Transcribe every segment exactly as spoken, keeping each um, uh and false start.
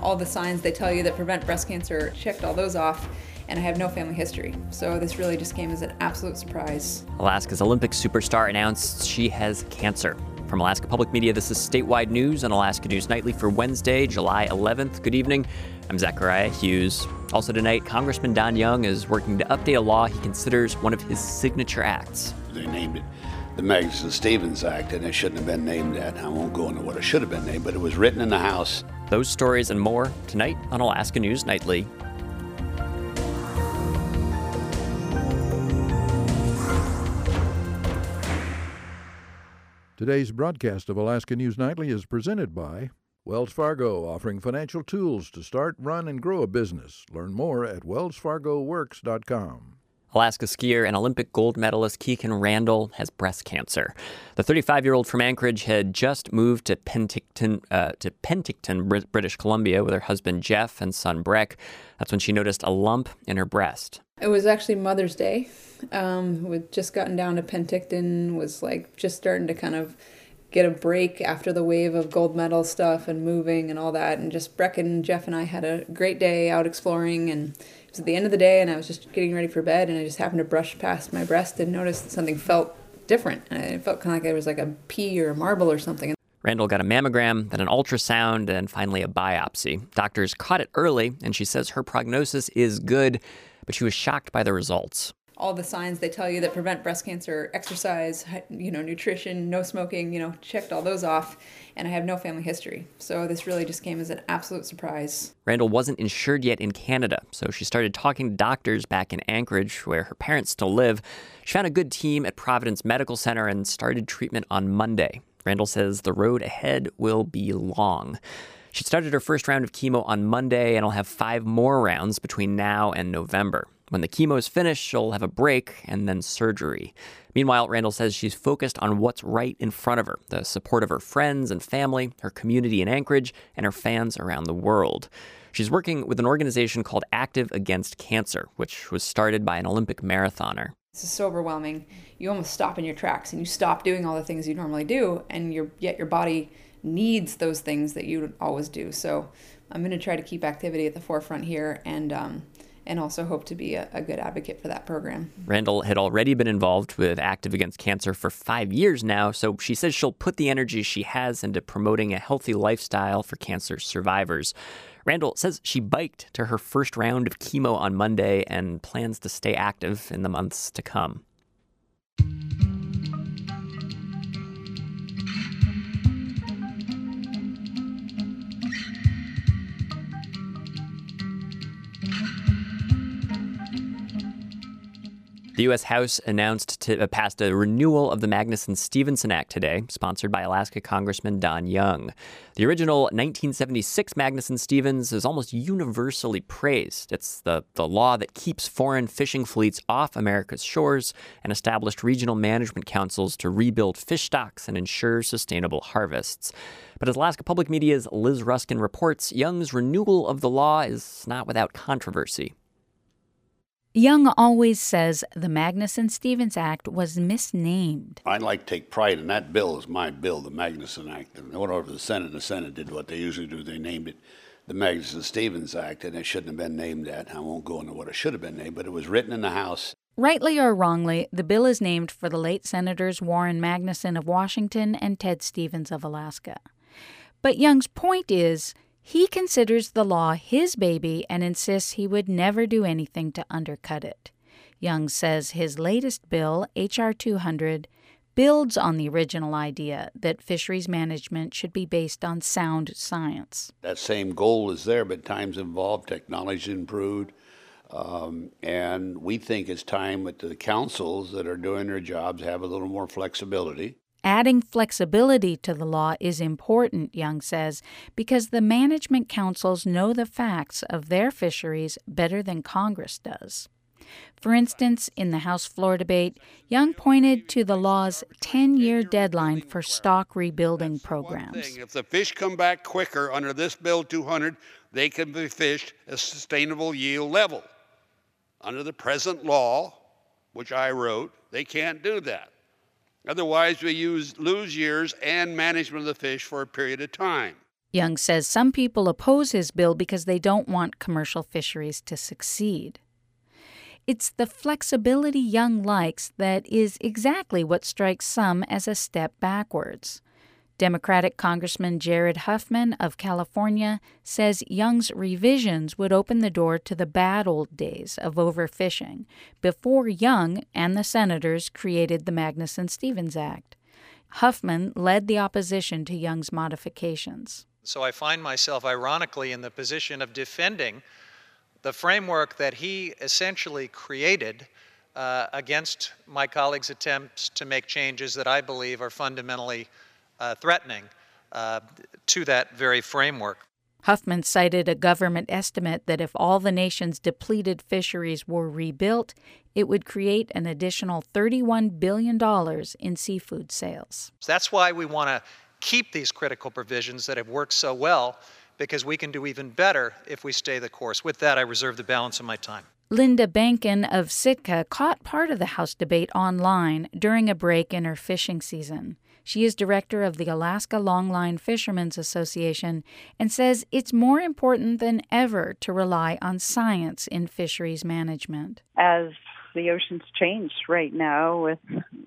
all the signs they tell you that prevent breast cancer, checked all those off, and I have no family history. So this really just came as an absolute surprise. Alaska's Olympic superstar announced she has cancer. From Alaska Public Media, this is Statewide News on Alaska News Nightly for Wednesday, July eleventh. Good evening. I'm Zachariah Hughes. Also tonight, Congressman Don Young is working to update a law he considers one of his signature acts. They named it the Magnuson-Stevens Act, and it shouldn't have been named that. I won't go into what it should have been named, but it was written in the House. Those stories and more tonight on Alaska News Nightly. Today's broadcast of Alaska News Nightly is presented by Wells Fargo, offering financial tools to start, run, and grow a business. Learn more at wells fargo works dot com. Alaska skier and Olympic gold medalist Keegan Randall has breast cancer. The thirty-five-year-old from Anchorage had just moved to Penticton, uh, to Penticton, British Columbia, with her husband Jeff and son Breck. That's when she noticed a lump in her breast. It was actually Mother's Day. Um, we'd just gotten down to Penticton, was like just starting to kind of get a break after the wave of gold medal stuff and moving and all that. And just Breck and Jeff and I had a great day out exploring, and it was at the end of the day and I was just getting ready for bed, and I just happened to brush past my breast and noticed that something felt different. And it felt kind of like there was like a pea or a marble or something. Randall got a mammogram, then an ultrasound, and finally a biopsy. Doctors caught it early, and she says her prognosis is good, but she was shocked by the results. All the signs they tell you that prevent breast cancer, exercise, you know, nutrition, no smoking, you know, checked all those off, and I have no family history. So this really just came as an absolute surprise. Randall wasn't insured yet in Canada, so she started talking to doctors back in Anchorage, where her parents still live. She found a good team at Providence Medical Center and started treatment on Monday. Randall says the road ahead will be long. She started her first round of chemo on Monday and will have five more rounds between now and November. When the chemo's finished, she'll have a break and then surgery. Meanwhile, Randall says she's focused on what's right in front of her, the support of her friends and family, her community in Anchorage, and her fans around the world. She's working with an organization called Active Against Cancer, which was started by an Olympic marathoner. This is so overwhelming. You almost stop in your tracks and you stop doing all the things you normally do, and you're, yet your body needs those things that you always do. So I'm going to try to keep activity at the forefront here, and um, and also hope to be a, a good advocate for that program. Randall had already been involved with Active Against Cancer for five years now, so she says she'll put the energy she has into promoting a healthy lifestyle for cancer survivors. Randall says she biked to her first round of chemo on Monday and plans to stay active in the months to come. The U S House announced to uh, passed a renewal of the Magnuson-Stevens Act today, sponsored by Alaska Congressman Don Young. The original nineteen seventy-six Magnuson-Stevens is almost universally praised. It's the, the law that keeps foreign fishing fleets off America's shores and established regional management councils to rebuild fish stocks and ensure sustainable harvests. But as Alaska Public Media's Liz Ruskin reports, Young's renewal of the law is not without controversy. Young always says the Magnuson-Stevens Act was misnamed. I'd like to take pride in that bill is my bill, the Magnuson Act. And in order for the Senate, the Senate did what they usually do. They named it the Magnuson-Stevens Act, and it shouldn't have been named that. I won't go into what it should have been named, but it was written in the House. Rightly or wrongly, the bill is named for the late Senators Warren Magnuson of Washington and Ted Stevens of Alaska. But Young's point is, he considers the law his baby and insists he would never do anything to undercut it. Young says his latest bill, H R two hundred, builds on the original idea that fisheries management should be based on sound science. That same goal is there, but times involved, technology improved, um, and we think it's time that the councils that are doing their jobs have a little more flexibility. Adding flexibility to the law is important, Young says, because the management councils know the facts of their fisheries better than Congress does. For instance, in the House floor debate, Young pointed to the law's ten-year deadline for stock rebuilding programs. If the fish come back quicker under this Bill two hundred, they can be fished at a sustainable yield level. Under the present law, which I wrote, they can't do that. Otherwise, we use, lose years and management of the fish for a period of time. Young says some people oppose his bill because they don't want commercial fisheries to succeed. It's the flexibility Young likes that is exactly what strikes some as a step backwards. Democratic Congressman Jared Huffman of California says Young's revisions would open the door to the bad old days of overfishing before Young and the senators created the Magnuson-Stevens Act. Huffman led the opposition to Young's modifications. So I find myself ironically in the position of defending the framework that he essentially created uh, against my colleagues' attempts to make changes that I believe are fundamentally uh, threatening uh, to that very framework. Huffman cited a government estimate that if all the nation's depleted fisheries were rebuilt, it would create an additional thirty-one billion dollars in seafood sales. That's why we want to keep these critical provisions that have worked so well, because we can do even better if we stay the course. With that, I reserve the balance of my time. Linda Bankin of Sitka caught part of the House debate online during a break in her fishing season. She is director of the Alaska Longline Fishermen's Association and says it's more important than ever to rely on science in fisheries management. As the oceans change right now with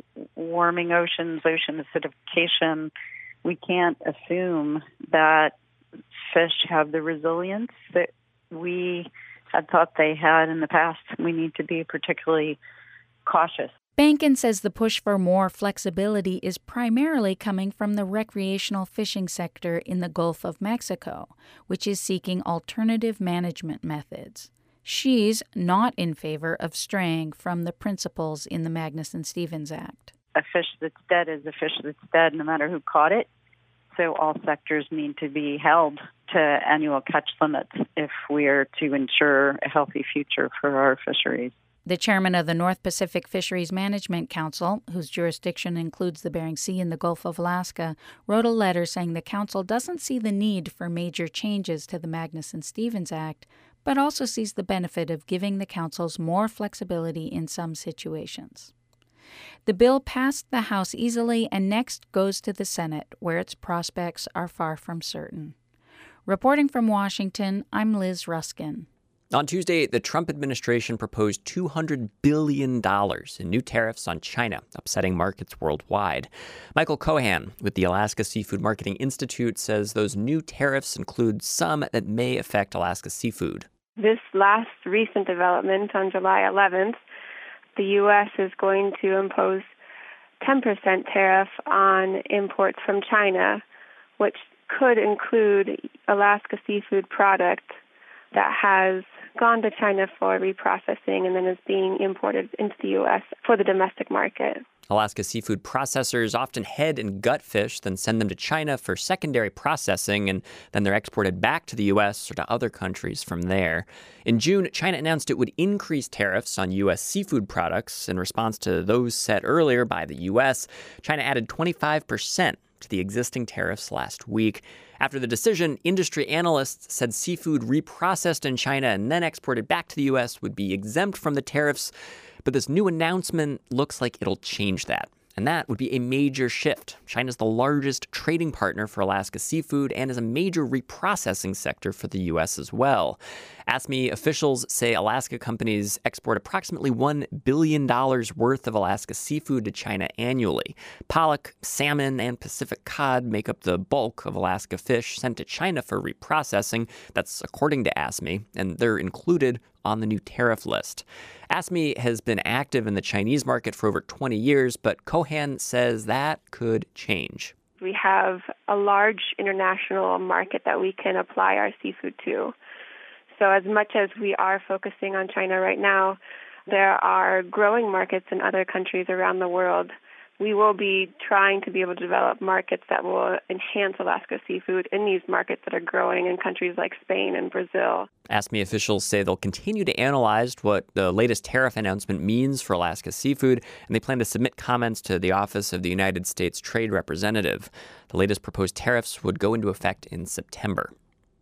warming oceans, ocean acidification, we can't assume that fish have the resilience that we had thought they had in the past. We need to be particularly cautious. Bankin says the push for more flexibility is primarily coming from the recreational fishing sector in the Gulf of Mexico, which is seeking alternative management methods. She's not in favor of straying from the principles in the Magnuson-Stevens Act. A fish that's dead is a fish that's dead no matter who caught it. So all sectors need to be held to annual catch limits if we are to ensure a healthy future for our fisheries. The chairman of the North Pacific Fisheries Management Council, whose jurisdiction includes the Bering Sea and the Gulf of Alaska, wrote a letter saying the council doesn't see the need for major changes to the Magnuson-Stevens Act, but also sees the benefit of giving the councils more flexibility in some situations. The bill passed the House easily and next goes to the Senate, where its prospects are far from certain. Reporting from Washington, I'm Liz Ruskin. On Tuesday, the Trump administration proposed two hundred billion dollars in new tariffs on China, upsetting markets worldwide. Michael Cohan with the Alaska Seafood Marketing Institute says those new tariffs include some that may affect Alaska seafood. This last recent development on July eleventh, the U S is going to impose ten percent tariff on imports from China, which could include Alaska seafood product that has gone to China for reprocessing and then is being imported into the U S for the domestic market. Alaska seafood processors often head and gut fish, then send them to China for secondary processing, and then they're exported back to the U S or to other countries from there. In June, China announced it would increase tariffs on U S seafood products. In response to those set earlier by the U S, China added twenty-five percent to the existing tariffs last week. After the decision, industry analysts said seafood reprocessed in China and then exported back to the U S would be exempt from the tariffs. But this new announcement looks like it'll change that. And that would be a major shift. China's the largest trading partner for Alaska seafood and is a major reprocessing sector for the U S as well. ASME officials say Alaska companies export approximately one billion dollars worth of Alaska seafood to China annually. Pollock, salmon, and Pacific cod make up the bulk of Alaska fish sent to China for reprocessing. That's according to ASME, and they're included on the new tariff list. ASME has been active in the Chinese market for over twenty years, but Cohan says that could change. We have a large international market that we can apply our seafood to. So as much as we are focusing on China right now, there are growing markets in other countries around the world. We will be trying to be able to develop markets that will enhance Alaska seafood in these markets that are growing in countries like Spain and Brazil. ASME officials say they'll continue to analyze what the latest tariff announcement means for Alaska seafood, and they plan to submit comments to the Office of the United States Trade Representative. The latest proposed tariffs would go into effect in September.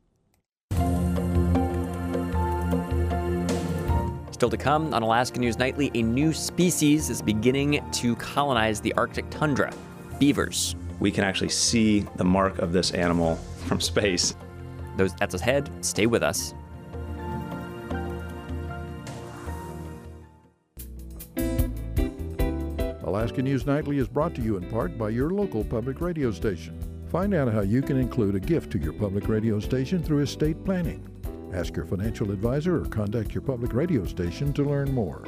Still to come on Alaska News Nightly, a new species is beginning to colonize the Arctic tundra, beavers. We can actually see the mark of this animal from space. Those, that's ahead. Stay with us. Alaska News Nightly is brought to you in part by your local public radio station. Find out how you can include a gift to your public radio station through estate planning. Ask your financial advisor or contact your public radio station to learn more.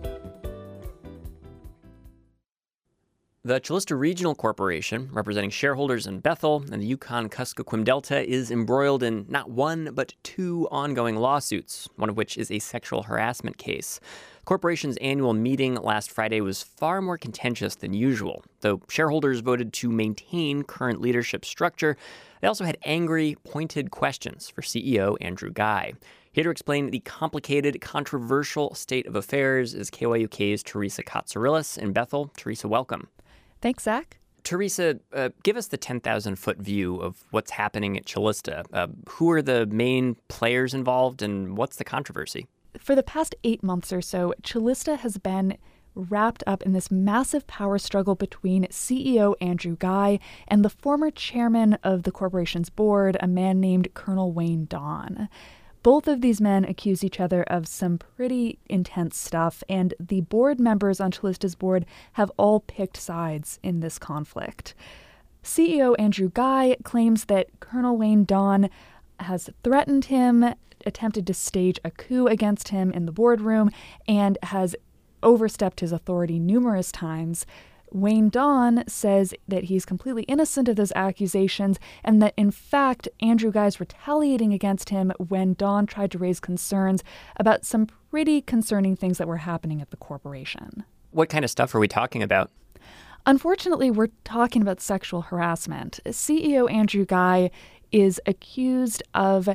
The Chilista Regional Corporation, representing shareholders in Bethel and the Yukon-Kuskokwim Delta, is embroiled in not one, but two ongoing lawsuits, one of which is a sexual harassment case. The corporation's annual meeting last Friday was far more contentious than usual. Though shareholders voted to maintain current leadership structure, they also had angry, pointed questions for C E O Andrew Guy. Here to explain the complicated, controversial state of affairs is K Y U K's Teresa Katsourelis in Bethel. Teresa, welcome. Thanks, Zach. Teresa, uh, give us the ten thousand foot view of what's happening at Chilista. Uh, who are the main players involved and what's the controversy? For the past eight months or so, Chilista has been wrapped up in this massive power struggle between C E O Andrew Guy and the former chairman of the corporation's board, a man named Colonel Wayne Dawn. Both of these men accuse each other of some pretty intense stuff, and the board members on Chilista's board have all picked sides in this conflict. C E O Andrew Guy claims that Colonel Wayne Dawn has threatened him, attempted to stage a coup against him in the boardroom, and has overstepped his authority numerous times. Wayne Dawn says that he's completely innocent of those accusations and that, in fact, Andrew Guy's retaliating against him when Dawn tried to raise concerns about some pretty concerning things that were happening at the corporation. What kind of stuff are we talking about? Unfortunately, we're talking about sexual harassment. C E O Andrew Guy is accused of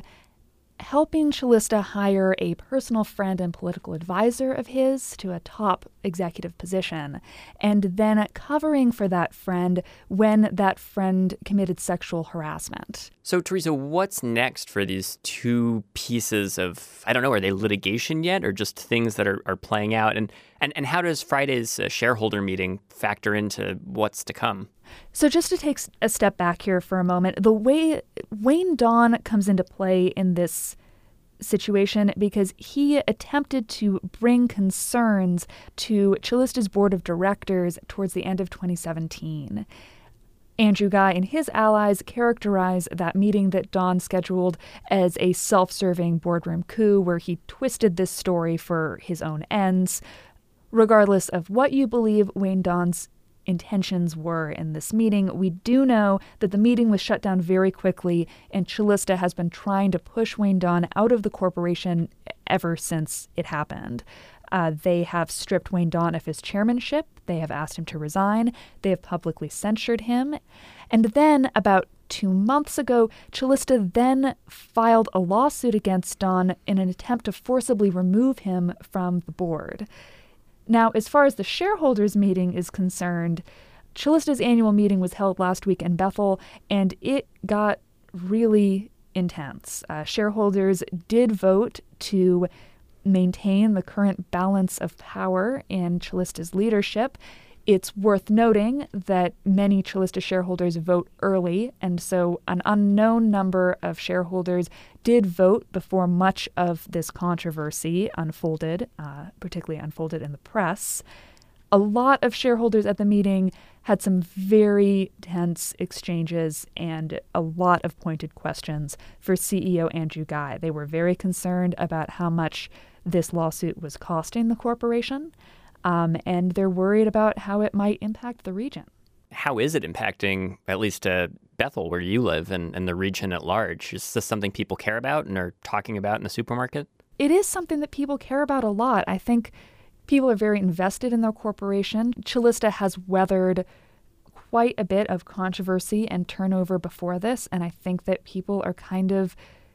helping Chilista hire a personal friend and political advisor of his to a top executive position, and then covering for that friend when that friend committed sexual harassment. So, Teresa, what's next for these two pieces of, I don't know, are they litigation yet or just things that are, are playing out? And, and, and how does Friday's uh, shareholder meeting factor into what's to come? So just to take a step back here for a moment, the way Wayne Dawn comes into play in this situation because he attempted to bring concerns to Chilista's board of directors towards the end of twenty seventeen. Andrew Guy and his allies characterize that meeting that Dawn scheduled as a self-serving boardroom coup where he twisted this story for his own ends. Regardless of what you believe Wayne Dawn's intentions were in this meeting, we do know that the meeting was shut down very quickly, and Chilista has been trying to push Wayne Dawn out of the corporation ever since it happened. Uh, they have stripped Wayne Dawn of his chairmanship. They have asked him to resign. They have publicly censured him. And then, about two months ago, Chilista then filed a lawsuit against Dawn in an attempt to forcibly remove him from the board. Now, as far as the shareholders' meeting is concerned, Chilista's annual meeting was held last week in Bethel, and it got really intense. Uh, shareholders did vote to maintain the current balance of power in Chilista's leadership. It's worth noting that many Chilista shareholders vote early, and so an unknown number of shareholders did vote before much of this controversy unfolded, uh, particularly unfolded in the press. A lot of shareholders at the meeting had some very tense exchanges and a lot of pointed questions for C E O Andrew Guy. They were very concerned about how much this lawsuit was costing the corporation. Um, and they're worried about how it might impact the region. How is it impacting, at least uh, Bethel, where you live, and, and the region at large? Is this something people care about and are talking about in the supermarket? It is something that people care about a lot. I think people are very invested in their corporation. Chilista has weathered quite a bit of controversy and turnover before this, and I think that people are kind of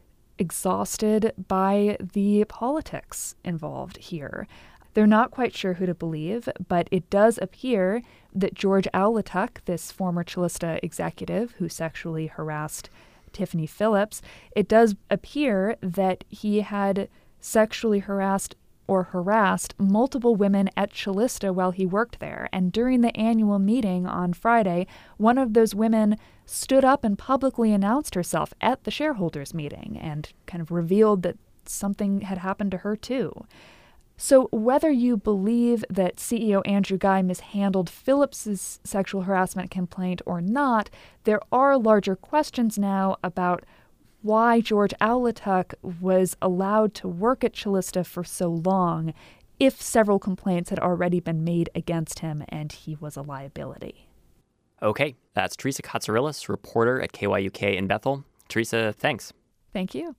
exhausted by the politics involved here. They're not quite sure who to believe, but it does appear that George Awlatuk, this former Chilista executive who sexually harassed Tiffany Phillips, it does appear that he had sexually harassed or harassed multiple women at Chilista while he worked there. And during the annual meeting on Friday, one of those women stood up and publicly announced herself at the shareholders meeting and kind of revealed that something had happened to her too. So whether you believe that C E O Andrew Guy mishandled Phillips's sexual harassment complaint or not, there are larger questions now about why George Aulatuk was allowed to work at Chilista for so long if several complaints had already been made against him and he was a liability. Okay, that's Teresa Katsourelis, reporter at K Y U K in Bethel. Teresa, thanks. Thank you.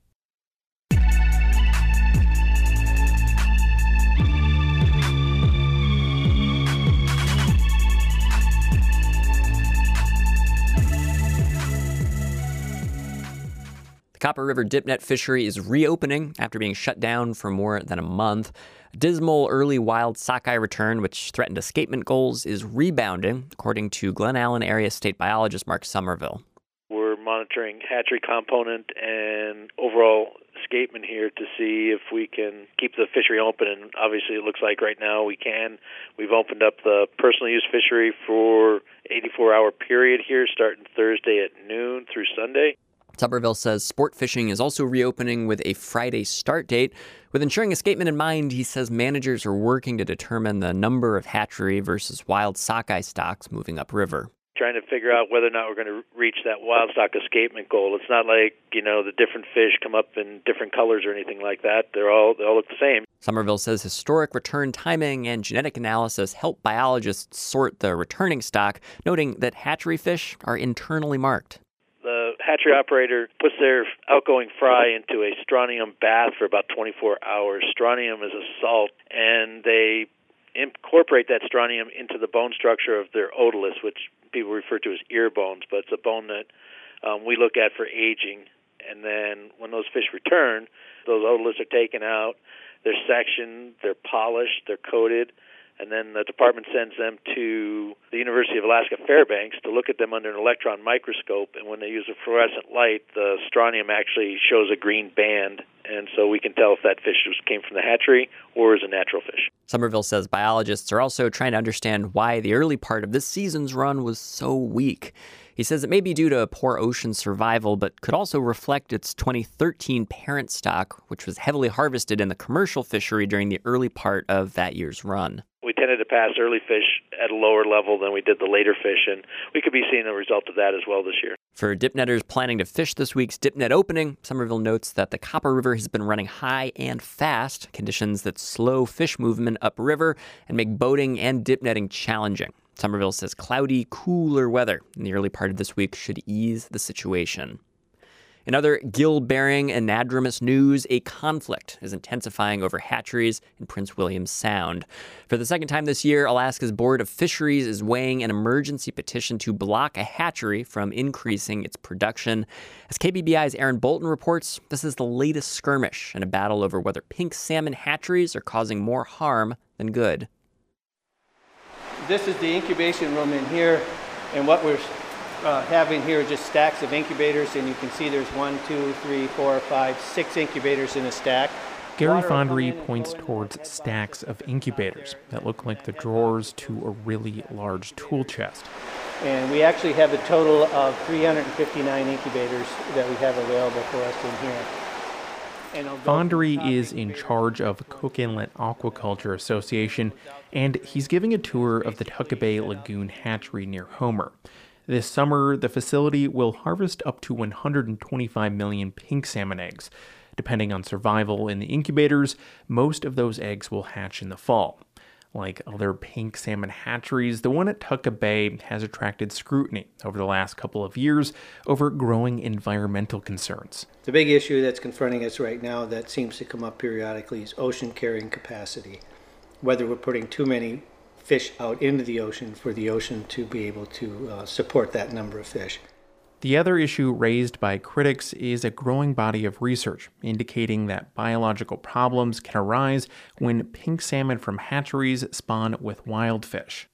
The Copper River dipnet fishery is reopening after being shut down for more than a month. A dismal early wild sockeye return, which threatened escapement goals, is rebounding, according to Glen Allen area state biologist Mark Somerville. We're monitoring hatchery component and overall escapement here to see if we can keep the fishery open, and obviously it looks like right now we can. We've opened up the personal use fishery for eighty-four hour period here, starting Thursday at noon through Sunday. Somerville says sport fishing is also reopening with a Friday start date. With ensuring escapement in mind, he says managers are working to determine the number of hatchery versus wild sockeye stocks moving upriver. Trying to figure out whether or not we're going to reach that wild stock escapement goal. It's not like, you know, the different fish come up in different colors or anything like that. They're all they all look the same. Somerville says historic return timing and genetic analysis help biologists sort the returning stock, noting that hatchery fish are internally marked. The hatchery operator puts their outgoing fry into a strontium bath for about twenty-four hours. Strontium is a salt, and they incorporate that strontium into the bone structure of their otoliths, which people refer to as ear bones, but it's a bone that um, we look at for aging. And then when those fish return, those otoliths are taken out, they're sectioned, they're polished, they're coated, and then the department sends them to the University of Alaska Fairbanks to look at them under an electron microscope. And when they use a fluorescent light, the strontium actually shows a green band. And so we can tell if that fish came from the hatchery or is a natural fish. Somerville says biologists are also trying to understand why the early part of this season's run was so weak. He says it may be due to poor ocean survival, but could also reflect its twenty thirteen parent stock, which was heavily harvested in the commercial fishery during the early part of that year's run. We tended to pass early fish at a lower level than we did the later fish, and we could be seeing a result of that as well this year. For dipnetters planning to fish this week's dipnet opening, Somerville notes that the Copper River has been running high and fast, conditions that slow fish movement upriver and make boating and dipnetting challenging. Somerville says cloudy, cooler weather in the early part of this week should ease the situation. In other gill-bearing anadromous news, a conflict is intensifying over hatcheries in Prince William Sound. For the second time this year, Alaska's Board of Fisheries is weighing an emergency petition to block a hatchery from increasing its production. As K B B I's Aaron Bolton reports, this is the latest skirmish in a battle over whether pink salmon hatcheries are causing more harm than good. This is the incubation room in here, and what we're uh, having here are just stacks of incubators, and you can see there's one, two, three, four, five, six incubators in a stack. Gary Fondry points towards stacks of incubators that look like the drawers to a really large tool chest. And we actually have a total of three hundred fifty-nine incubators that we have available for us in here. Fondry is in charge of Cook Inlet Aquaculture Association, and he's giving a tour of the Tuckabay Lagoon hatchery near Homer. This summer, the facility will harvest up to one hundred twenty-five million pink salmon eggs. Depending on survival in the incubators, most of those eggs will hatch in the fall. Like other pink salmon hatcheries, the one at Tuckabay has attracted scrutiny over the last couple of years over growing environmental concerns. The big issue that's confronting us right now that seems to come up periodically is ocean carrying capacity. Whether we're putting too many fish out into the ocean for the ocean to be able to uh, support that number of fish. The other issue raised by critics is a growing body of research indicating that biological problems can arise when pink salmon from hatcheries spawn with wild fish.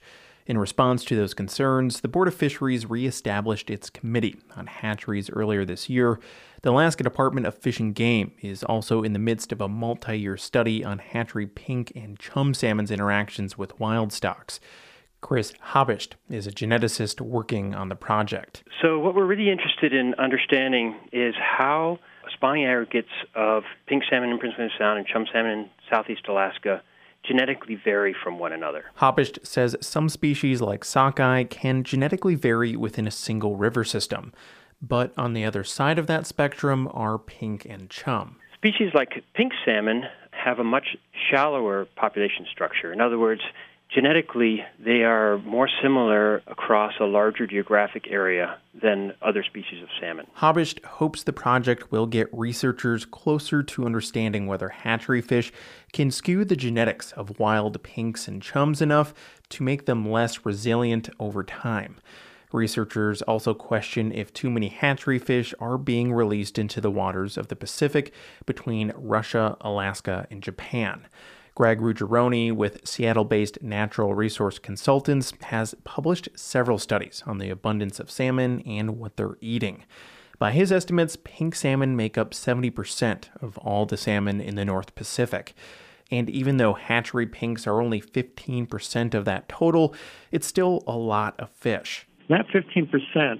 In response to those concerns, the Board of Fisheries reestablished its committee on hatcheries earlier this year. The Alaska Department of Fish and Game is also in the midst of a multi-year study on hatchery pink and chum salmon's interactions with wild stocks. Chris Habicht is a geneticist working on the project. So what we're really interested in understanding is how spawning aggregates of pink salmon in Prince William Sound and chum salmon in southeast Alaska genetically vary from one another. Habicht says some species like sockeye can genetically vary within a single river system, but on the other side of that spectrum are pink and chum. Species like pink salmon have a much shallower population structure. In other words, genetically, they are more similar across a larger geographic area than other species of salmon. Habicht hopes the project will get researchers closer to understanding whether hatchery fish can skew the genetics of wild pinks and chums enough to make them less resilient over time. Researchers also question if too many hatchery fish are being released into the waters of the Pacific between Russia, Alaska, and Japan. Greg Ruggiero with Seattle-based Natural Resource Consultants has published several studies on the abundance of salmon and what they're eating. By his estimates, pink salmon make up seventy percent of all the salmon in the North Pacific. And even though hatchery pinks are only fifteen percent of that total, it's still a lot of fish. That fifteen percent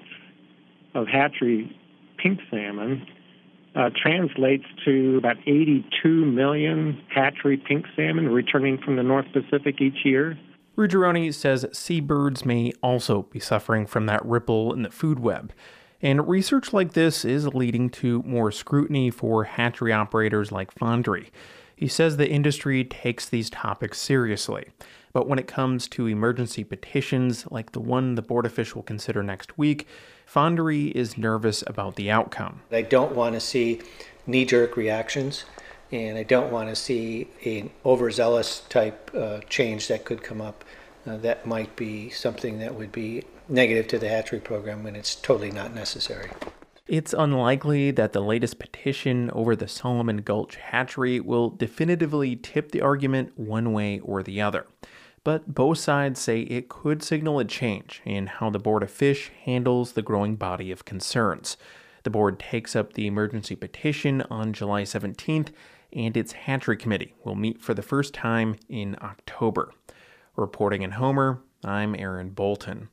of hatchery pink salmon Uh, translates to about eighty-two million hatchery pink salmon returning from the North Pacific each year. Ruggiero says seabirds may also be suffering from that ripple in the food web. And research like this is leading to more scrutiny for hatchery operators like Fonderie. He says the industry takes these topics seriously. But when it comes to emergency petitions like the one the board official will consider next week, Fonderie is nervous about the outcome. I don't want to see knee-jerk reactions, and I don't want to see an overzealous type uh, change that could come up uh, that might be something that would be negative to the hatchery program when it's totally not necessary. It's unlikely that the latest petition over the Solomon Gulch hatchery will definitively tip the argument one way or the other. But both sides say it could signal a change in how the Board of Fish handles the growing body of concerns. The board takes up the emergency petition on July seventeenth, and its hatchery committee will meet for the first time in October. Reporting in Homer, I'm Aaron Bolton.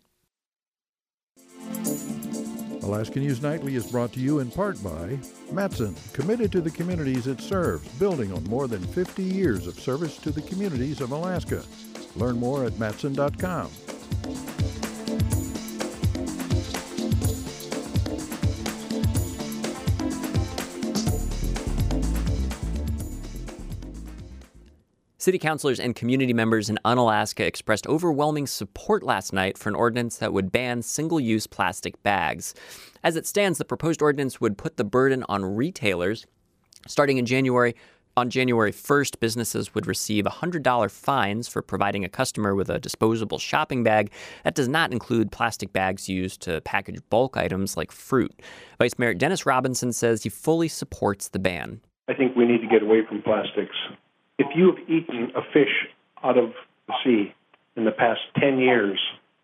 Alaska News Nightly is brought to you in part by Matson, committed to the communities it serves, building on more than fifty years of service to the communities of Alaska. Learn more at matson dot com. City councilors and community members in Unalaska expressed overwhelming support last night for an ordinance that would ban single-use plastic bags. As it stands, the proposed ordinance would put the burden on retailers. Starting in January, on January first, businesses would receive one hundred dollars fines for providing a customer with a disposable shopping bag. That does not include plastic bags used to package bulk items like fruit. Vice Mayor Dennis Robinson says he fully supports the ban. I think we need to get away from plastics. If you have eaten a fish out of the sea in the past ten years,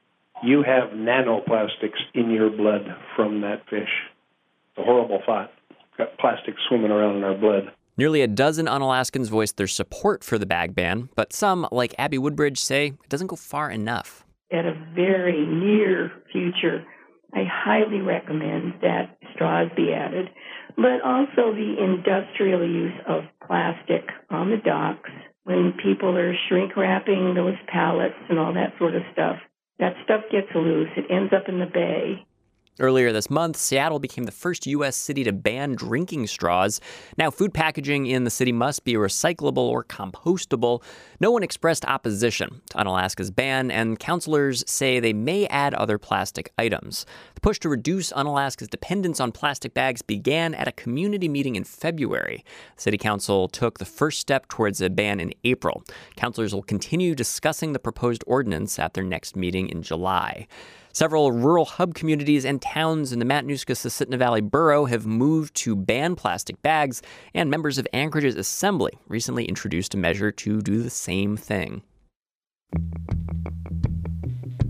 you have nanoplastics in your blood from that fish. It's a horrible thought. We've got plastic swimming around in our blood. Nearly a dozen Unalaskans voiced their support for the bag ban, but some, like Abby Woodbridge, say it doesn't go far enough. At a very near future, I highly recommend that straws be added, but also the industrial use of plastic on the docks when people are shrink wrapping those pallets and all that sort of stuff. That stuff gets loose. It ends up in the bay. Earlier this month, Seattle became the first U S city to ban drinking straws. Now, food packaging in the city must be recyclable or compostable. No one expressed opposition to Unalaska's ban, and councilors say they may add other plastic items. The push to reduce Unalaska's dependence on plastic bags began at a community meeting in February. The city council took the first step towards a ban in April. Councilors will continue discussing the proposed ordinance at their next meeting in July. Several rural hub communities and towns in the Matanuska-Susitna Valley Borough have moved to ban plastic bags, and members of Anchorage's Assembly recently introduced a measure to do the same thing.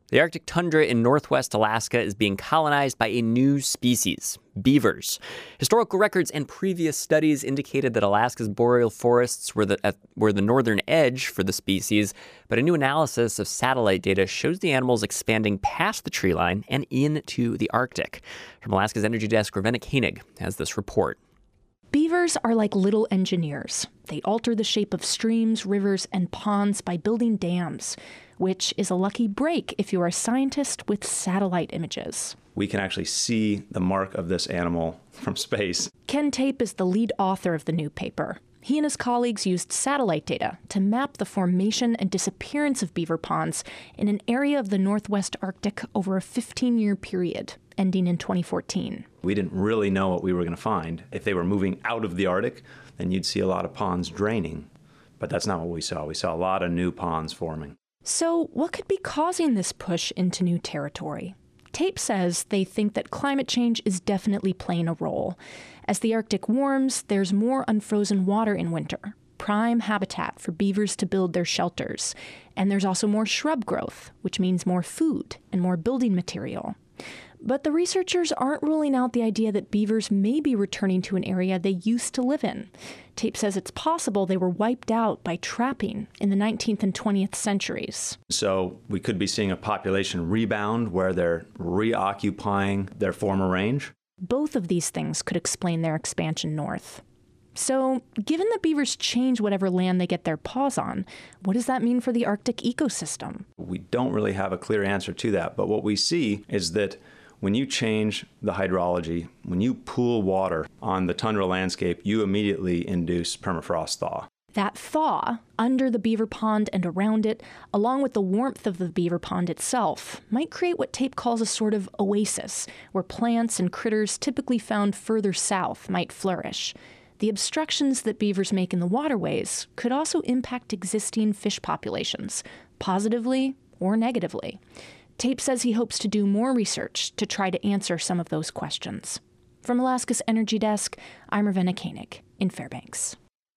The Arctic tundra in northwest Alaska is being colonized by a new species, beavers. Historical records and previous studies indicated that Alaska's boreal forests were the, uh, were the northern edge for the species, but a new analysis of satellite data shows the animals expanding past the tree line and into the Arctic. From Alaska's Energy Desk, Ravenna Koenig has this report. Beavers are like little engineers. They alter the shape of streams, rivers, and ponds by building dams, which is a lucky break if you're a scientist with satellite images. We can actually see the mark of this animal from space. Ken Tape is the lead author of the new paper. He and his colleagues used satellite data to map the formation and disappearance of beaver ponds in an area of the Northwest Arctic over a fifteen-year period, ending in twenty fourteen. We didn't really know what we were going to find. If they were moving out of the Arctic, then you'd see a lot of ponds draining. But that's not what we saw. We saw a lot of new ponds forming. So what could be causing this push into new territory? Tape says they think that climate change is definitely playing a role. As the Arctic warms, there's more unfrozen water in winter, prime habitat for beavers to build their shelters. And there's also more shrub growth, which means more food and more building material. But the researchers aren't ruling out the idea that beavers may be returning to an area they used to live in. Tape says it's possible they were wiped out by trapping in the nineteenth and twentieth centuries. So we could be seeing a population rebound where they're reoccupying their former range. Both of these things could explain their expansion north. So, given that beavers change whatever land they get their paws on, what does that mean for the Arctic ecosystem? We don't really have a clear answer to that, but what we see is that when you change the hydrology, when you pool water on the tundra landscape, you immediately induce permafrost thaw. That thaw, under the beaver pond and around it, along with the warmth of the beaver pond itself, might create what Tape calls a sort of oasis, where plants and critters typically found further south might flourish. The obstructions that beavers make in the waterways could also impact existing fish populations, positively or negatively. Tape says he hopes to do more research to try to answer some of those questions. From Alaska's Energy Desk, I'm Ravenna Koenig in Fairbanks.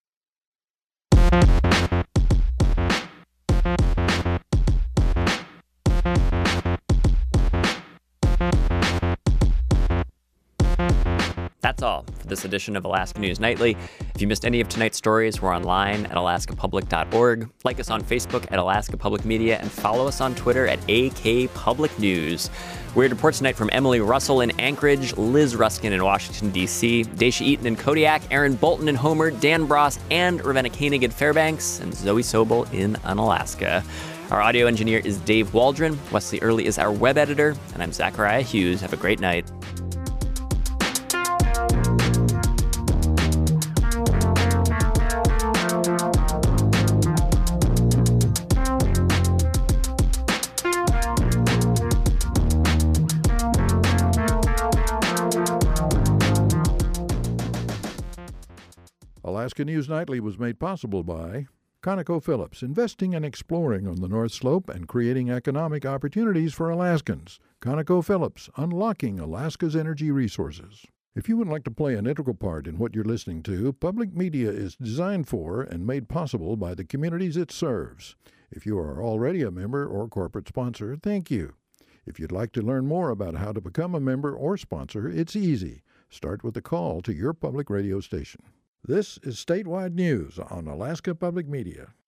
That's all for this edition of Alaska News Nightly. If you missed any of tonight's stories, we're online at alaska public dot org. Like us on Facebook at Alaska Public Media and follow us on Twitter at A K Public News. Weird reports tonight from Emily Russell in Anchorage, Liz Ruskin in Washington, D C, Daisha Eaton in Kodiak, Aaron Bolton in Homer, Dan Bross and Ravenna Koenig in Fairbanks, and Zoe Sobel in Unalaska. Our audio engineer is Dave Waldron. Wesley Early is our web editor, and I'm Zachariah Hughes. Have a great night. Alaska News Nightly was made possible by ConocoPhillips, investing and exploring on the North Slope and creating economic opportunities for Alaskans. ConocoPhillips, unlocking Alaska's energy resources. If you would like to play an integral part in what you're listening to, public media is designed for and made possible by the communities it serves. If you are already a member or corporate sponsor, thank you. If you'd like to learn more about how to become a member or sponsor, it's easy. Start with a call to your public radio station. This is Statewide News on Alaska Public Media.